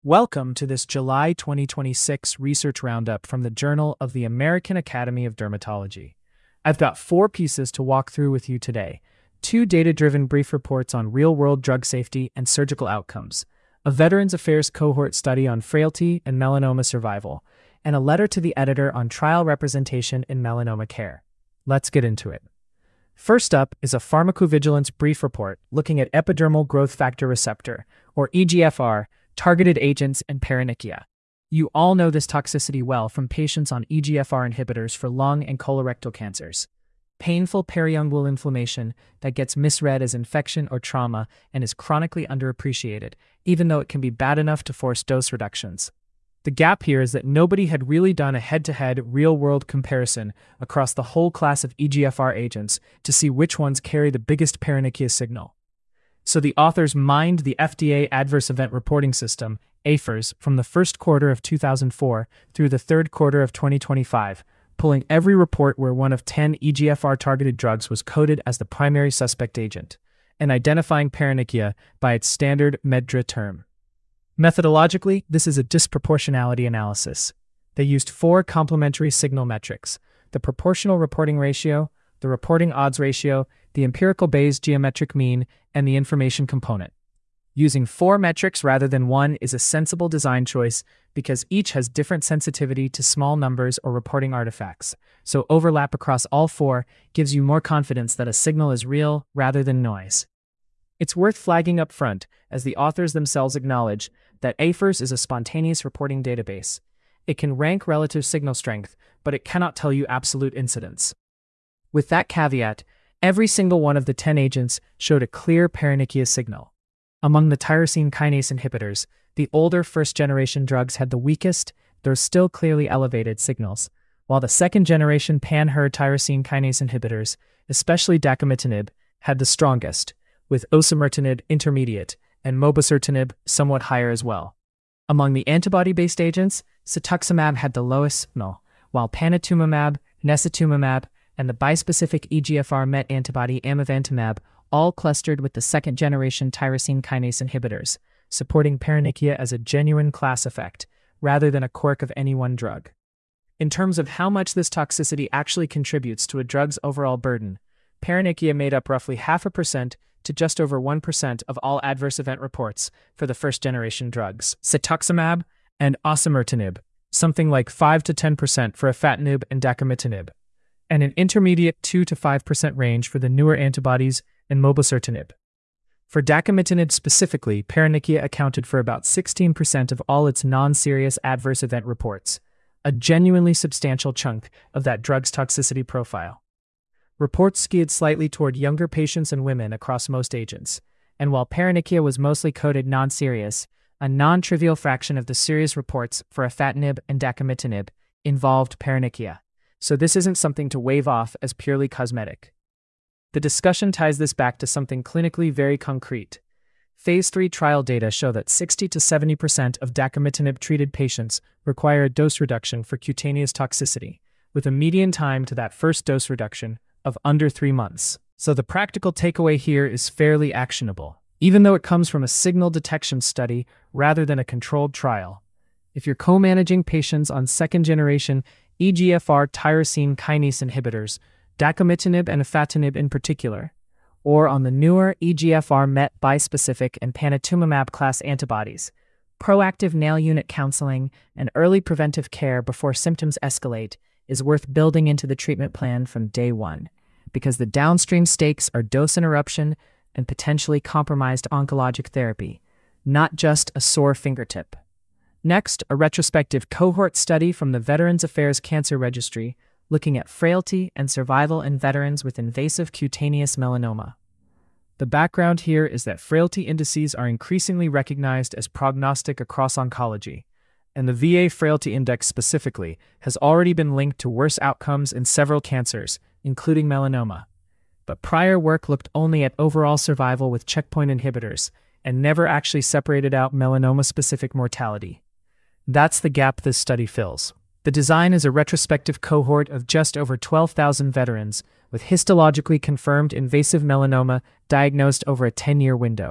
Welcome to this July 2026 research roundup from the Journal of the American Academy of Dermatology. I've got 4 pieces to walk through with you today: 2 data-driven brief reports on real-world drug safety and surgical outcomes, a Veterans Affairs cohort study on frailty and melanoma survival, and a letter to the editor on trial representation in melanoma care. Let's get into it. First up is a pharmacovigilance brief report looking at epidermal growth factor receptor, or EGFR, targeted agents and paronychia. You all know this toxicity well from patients on EGFR inhibitors for lung and colorectal cancers. Painful periungual inflammation that gets misread as infection or trauma and is chronically underappreciated, even though it can be bad enough to force dose reductions. The gap here is that nobody had really done a head-to-head real-world comparison across the whole class of EGFR agents to see which ones carry the biggest paronychia signal. So the authors mined the FDA Adverse Event Reporting System, AFERS, from the first quarter of 2004 through the third quarter of 2025, pulling every report where one of 10 EGFR-targeted drugs was coded as the primary suspect agent, and identifying paronychia by its standard MedDRA term. Methodologically, this is a disproportionality analysis. They used 4 complementary signal metrics: the proportional reporting ratio, the reporting odds ratio, the empirical Bayes geometric mean, and the information component. Using 4 metrics rather than 1 is a sensible design choice because each has different sensitivity to small numbers or reporting artifacts, so overlap across all 4 gives you more confidence that a signal is real rather than noise. It's worth flagging up front, as the authors themselves acknowledge, that AFERS is a spontaneous reporting database. It can rank relative signal strength, but it cannot tell you absolute incidence. With that caveat, every single one of the 10 agents showed a clear paronychia signal. Among the tyrosine kinase inhibitors, the older first-generation drugs had the weakest, though still clearly elevated, signals, while the second-generation pan-HER tyrosine kinase inhibitors, especially dacomitinib, had the strongest, with osimertinib intermediate and mobocertinib somewhat higher as well. Among the antibody-based agents, cetuximab had the lowest signal, while panitumumab, necitumumab, and the bispecific EGFR MET antibody amivantamab all clustered with the second-generation tyrosine kinase inhibitors, supporting paronychia as a genuine class effect, rather than a quirk of any one drug. In terms of how much this toxicity actually contributes to a drug's overall burden, paronychia made up roughly 0.5% to just over 1% of all adverse event reports for the first-generation drugs, cetuximab and osimertinib, something like 5 to 10% for afatinib and dacomitinib, and an intermediate 2 to 5% range for the newer antibodies and mobocertinib. For dacomitinib specifically, paronychia accounted for about 16% of all its non-serious adverse event reports, a genuinely substantial chunk of that drug's toxicity profile. Reports skewed slightly toward younger patients and women across most agents, and while paronychia was mostly coded non-serious, a non-trivial fraction of the serious reports for afatinib and dacomitinib involved paronychia. So this isn't something to wave off as purely cosmetic. The discussion ties this back to something clinically very concrete. Phase 3 trial data show that 60 to 70% of dacomitinib-treated patients require a dose reduction for cutaneous toxicity, with a median time to that first dose reduction of under 3 months. So the practical takeaway here is fairly actionable, even though it comes from a signal detection study rather than a controlled trial. If you're co-managing patients on second-generation EGFR tyrosine kinase inhibitors, dacomitinib and afatinib in particular, or on the newer EGFR MET bispecific and panitumumab class antibodies, proactive nail unit counseling and early preventive care before symptoms escalate is worth building into the treatment plan from day one, because the downstream stakes are dose interruption and potentially compromised oncologic therapy, not just a sore fingertip. Next, a retrospective cohort study from the Veterans Affairs Cancer Registry looking at frailty and survival in veterans with invasive cutaneous melanoma. The background here is that frailty indices are increasingly recognized as prognostic across oncology, and the VA Frailty Index specifically has already been linked to worse outcomes in several cancers, including melanoma. But prior work looked only at overall survival with checkpoint inhibitors and never actually separated out melanoma-specific mortality. That's the gap this study fills. The design is a retrospective cohort of just over 12,000 veterans with histologically confirmed invasive melanoma diagnosed over a 10-year window,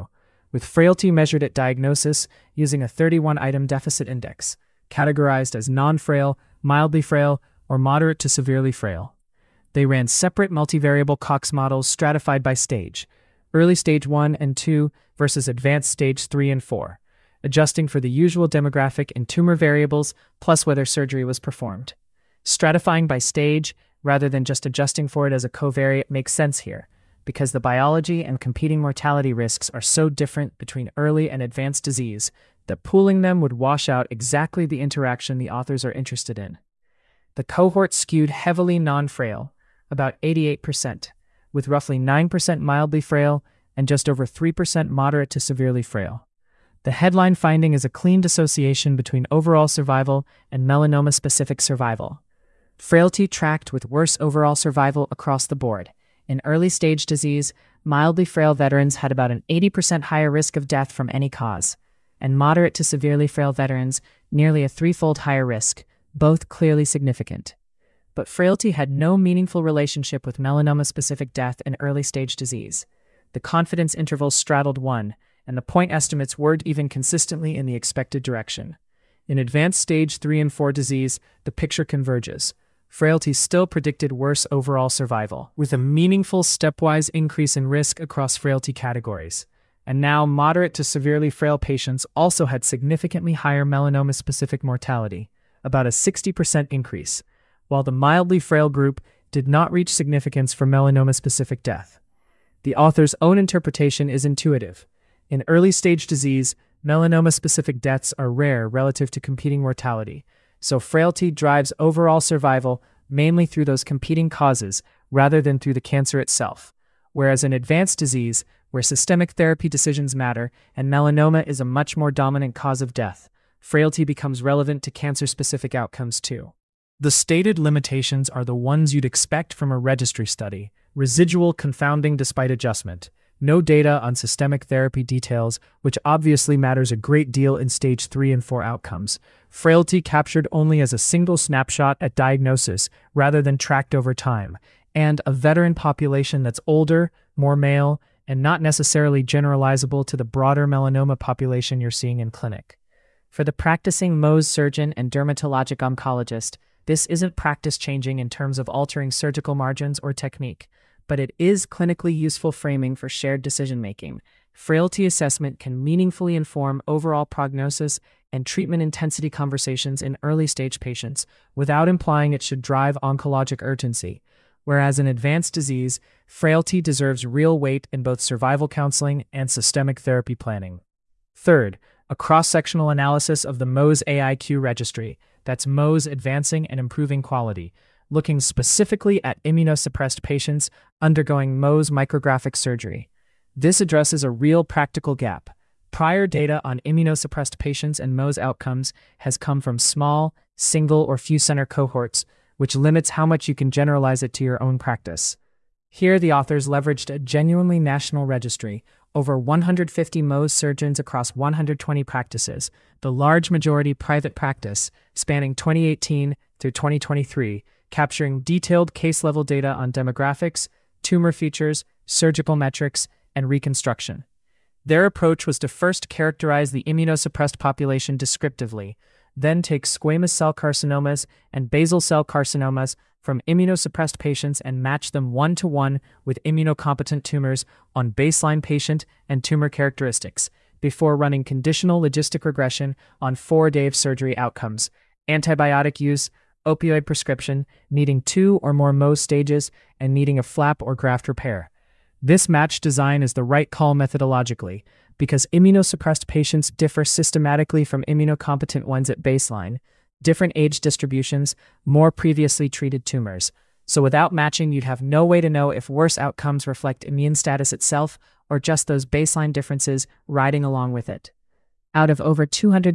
with frailty measured at diagnosis using a 31-item deficit index, categorized as non-frail, mildly frail, or moderate to severely frail. They ran separate multivariable Cox models stratified by stage, early stage 1 and 2 versus advanced stage 3 and 4, adjusting for the usual demographic and tumor variables plus whether surgery was performed. Stratifying by stage, rather than just adjusting for it as a covariate, makes sense here, because the biology and competing mortality risks are so different between early and advanced disease that pooling them would wash out exactly the interaction the authors are interested in. The cohort skewed heavily non-frail, about 88%, with roughly 9% mildly frail and just over 3% moderate to severely frail. The headline finding is a clean dissociation between overall survival and melanoma-specific survival. Frailty tracked with worse overall survival across the board. In early-stage disease, mildly frail veterans had about an 80% higher risk of death from any cause, and moderate to severely frail veterans nearly a threefold higher risk, both clearly significant. But frailty had no meaningful relationship with melanoma-specific death in early-stage disease. The confidence intervals straddled 1, and the point estimates weren't even consistently in the expected direction. In advanced stage 3 and 4 disease, the picture converges. Frailty still predicted worse overall survival, with a meaningful stepwise increase in risk across frailty categories. And now, moderate to severely frail patients also had significantly higher melanoma-specific mortality, about a 60% increase, while the mildly frail group did not reach significance for melanoma-specific death. The author's own interpretation is intuitive. In early-stage disease, melanoma-specific deaths are rare relative to competing mortality, so frailty drives overall survival mainly through those competing causes rather than through the cancer itself. Whereas in advanced disease, where systemic therapy decisions matter and melanoma is a much more dominant cause of death, frailty becomes relevant to cancer-specific outcomes too. The stated limitations are the ones you'd expect from a registry study: residual confounding despite adjustment, no data on systemic therapy details, which obviously matters a great deal in stage 3 and 4 outcomes, frailty captured only as a single snapshot at diagnosis rather than tracked over time, and a veteran population that's older, more male, and not necessarily generalizable to the broader melanoma population you're seeing in clinic. For the practicing Mohs surgeon and dermatologic oncologist, this isn't practice-changing in terms of altering surgical margins or technique, but it is clinically useful framing for shared decision-making. Frailty assessment can meaningfully inform overall prognosis and treatment intensity conversations in early-stage patients without implying it should drive oncologic urgency, whereas in advanced disease, frailty deserves real weight in both survival counseling and systemic therapy planning. Third, a cross-sectional analysis of the Mohs AIQ registry, that's Mohs Advancing and Improving Quality, looking specifically at immunosuppressed patients undergoing Mohs micrographic surgery. This addresses a real practical gap. Prior data on immunosuppressed patients and Mohs outcomes has come from small, single or few center cohorts, which limits how much you can generalize it to your own practice. Here, the authors leveraged a genuinely national registry, over 150 Mohs surgeons across 120 practices, the large majority private practice, spanning 2018 through 2023, capturing detailed case-level data on demographics, tumor features, surgical metrics, and reconstruction. Their approach was to first characterize the immunosuppressed population descriptively, then take squamous cell carcinomas and basal cell carcinomas from immunosuppressed patients and match them one-to-one with immunocompetent tumors on baseline patient and tumor characteristics, before running conditional logistic regression on 4-day of surgery outcomes, antibiotic use, opioid prescription, needing 2 or more Mohs stages, and needing a flap or graft repair. This match design is the right call methodologically, because immunosuppressed patients differ systematically from immunocompetent ones at baseline, different age distributions, more previously treated tumors. So without matching, you'd have no way to know if worse outcomes reflect immune status itself or just those baseline differences riding along with it. Out of over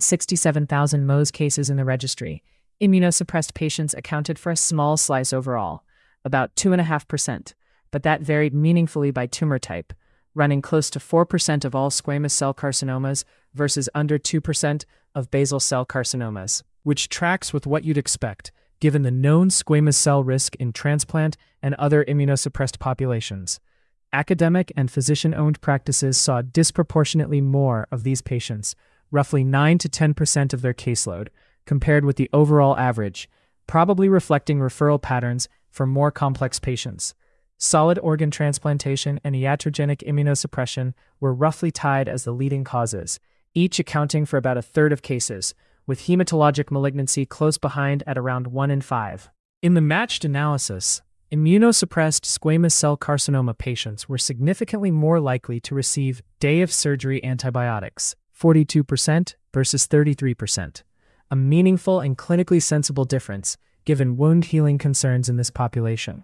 267,000 Mohs cases in the registry, immunosuppressed patients accounted for a small slice overall, about 2.5%, but that varied meaningfully by tumor type, running close to 4% of all squamous cell carcinomas versus under 2% of basal cell carcinomas, which tracks with what you'd expect, given the known squamous cell risk in transplant and other immunosuppressed populations. Academic and physician-owned practices saw disproportionately more of these patients, roughly 9 to 10% of their caseload, compared with the overall average, probably reflecting referral patterns for more complex patients. Solid organ transplantation and iatrogenic immunosuppression were roughly tied as the leading causes, each accounting for about a third of cases, with hematologic malignancy close behind at around 1 in 5. In the matched analysis, immunosuppressed squamous cell carcinoma patients were significantly more likely to receive day-of-surgery antibiotics, 42% versus 33%, a meaningful and clinically sensible difference given wound healing concerns in this population,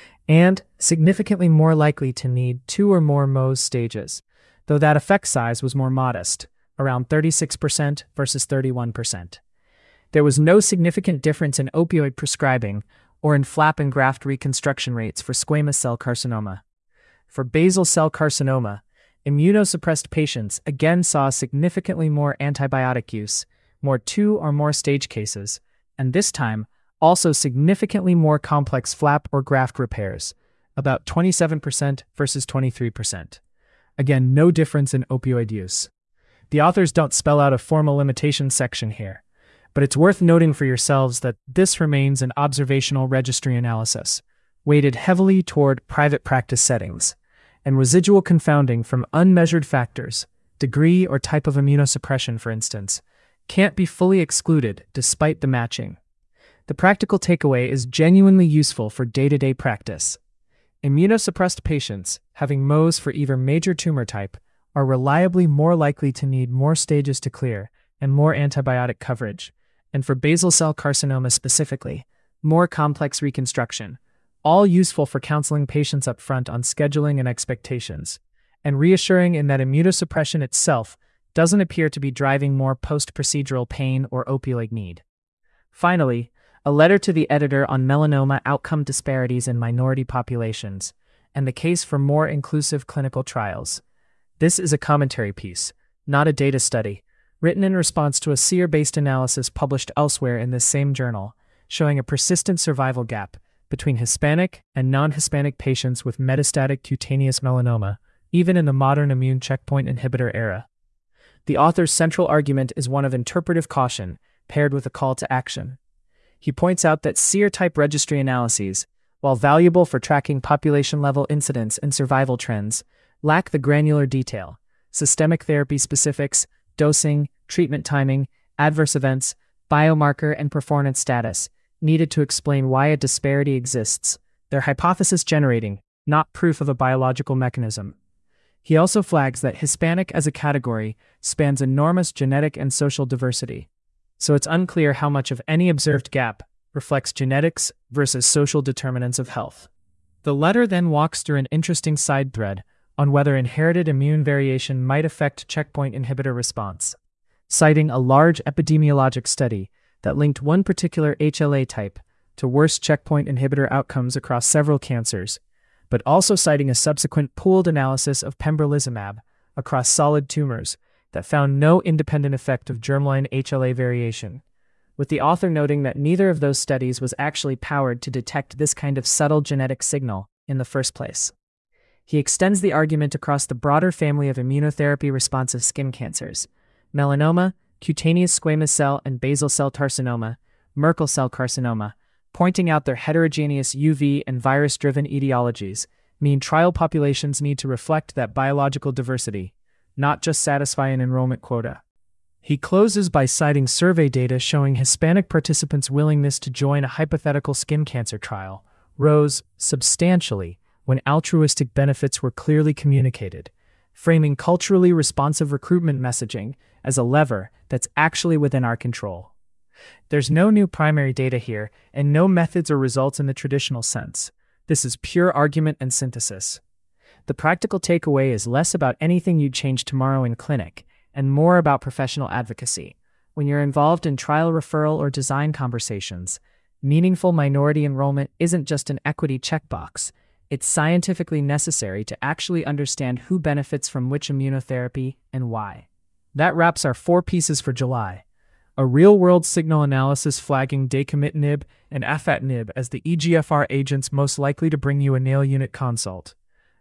and significantly more likely to need 2 or more Mohs stages, though that effect size was more modest, around 36% versus 31%. There was no significant difference in opioid prescribing or in flap and graft reconstruction rates for squamous cell carcinoma. For basal cell carcinoma, immunosuppressed patients again saw significantly more antibiotic use, more 2 or more stage cases, and this time also significantly more complex flap or graft repairs, about 27% versus 23%. Again, no difference in opioid use. The authors don't spell out a formal limitation section here, but it's worth noting for yourselves that this remains an observational registry analysis, weighted heavily toward private practice settings, and residual confounding from unmeasured factors, degree or type of immunosuppression, for instance, can't be fully excluded despite the matching. The practical takeaway is genuinely useful for day-to-day practice. Immunosuppressed patients having Mohs for either major tumor type are reliably more likely to need more stages to clear and more antibiotic coverage, and for basal cell carcinoma specifically, more complex reconstruction, all useful for counseling patients up front on scheduling and expectations, and reassuring in that immunosuppression itself doesn't appear to be driving more post-procedural pain or opioid need. Finally, a letter to the editor on melanoma outcome disparities in minority populations, and the case for more inclusive clinical trials. This is a commentary piece, not a data study, written in response to a SEER-based analysis published elsewhere in this same journal, showing a persistent survival gap between Hispanic and non-Hispanic patients with metastatic cutaneous melanoma, even in the modern immune checkpoint inhibitor era. The author's central argument is one of interpretive caution, paired with a call to action. He points out that SEER-type registry analyses, while valuable for tracking population-level incidence and survival trends, lack the granular detail, systemic therapy specifics, dosing, treatment timing, adverse events, biomarker and performance status, needed to explain why a disparity exists. They're hypothesis-generating, not proof of a biological mechanism. He also flags that Hispanic as a category spans enormous genetic and social diversity, so it's unclear how much of any observed gap reflects genetics versus social determinants of health. The letter then walks through an interesting side thread on whether inherited immune variation might affect checkpoint inhibitor response, citing a large epidemiologic study that linked one particular HLA type to worse checkpoint inhibitor outcomes across several cancers, but also citing a subsequent pooled analysis of pembrolizumab across solid tumors that found no independent effect of germline HLA variation, with the author noting that neither of those studies was actually powered to detect this kind of subtle genetic signal in the first place. He extends the argument across the broader family of immunotherapy-responsive skin cancers: melanoma, cutaneous squamous cell and basal cell carcinoma, Merkel cell carcinoma, pointing out their heterogeneous UV and virus-driven etiologies mean trial populations need to reflect that biological diversity, not just satisfy an enrollment quota. He closes by citing survey data showing Hispanic participants' willingness to join a hypothetical skin cancer trial rose substantially when altruistic benefits were clearly communicated, framing culturally responsive recruitment messaging as a lever that's actually within our control. There's no new primary data here, and no methods or results in the traditional sense. This is pure argument and synthesis. The practical takeaway is less about anything you'd change tomorrow in clinic, and more about professional advocacy. When you're involved in trial referral or design conversations, meaningful minority enrollment isn't just an equity checkbox. It's scientifically necessary to actually understand who benefits from which immunotherapy and why. That wraps our 4 pieces for July. A real-world signal analysis flagging dacomitinib and afatinib as the EGFR agents most likely to bring you a nail unit consult.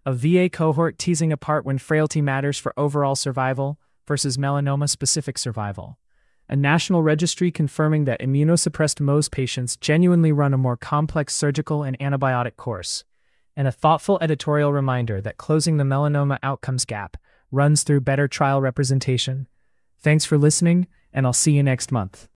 A VA cohort teasing apart when frailty matters for overall survival versus melanoma-specific survival. A national registry confirming that immunosuppressed Mohs patients genuinely run a more complex surgical and antibiotic course. And a thoughtful editorial reminder that closing the melanoma outcomes gap runs through better trial representation. Thanks for listening, and I'll see you next month.